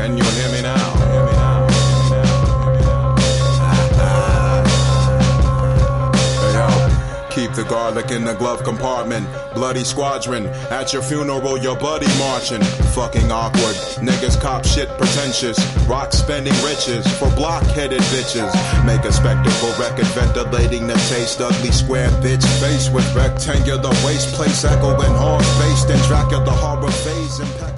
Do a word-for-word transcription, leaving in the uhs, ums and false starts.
Can you hear me now? Hear me now? Keep the garlic in the glove compartment. Bloody squadron. At your funeral, your buddy marching. Fucking awkward. Niggas cop shit pretentious. Rock spending riches for block-headed bitches. Make a spectacle record ventilating the taste. Ugly square bitch face with rectangular waist. Place echoing horse-faced and Dracula horror phase. Impeccable.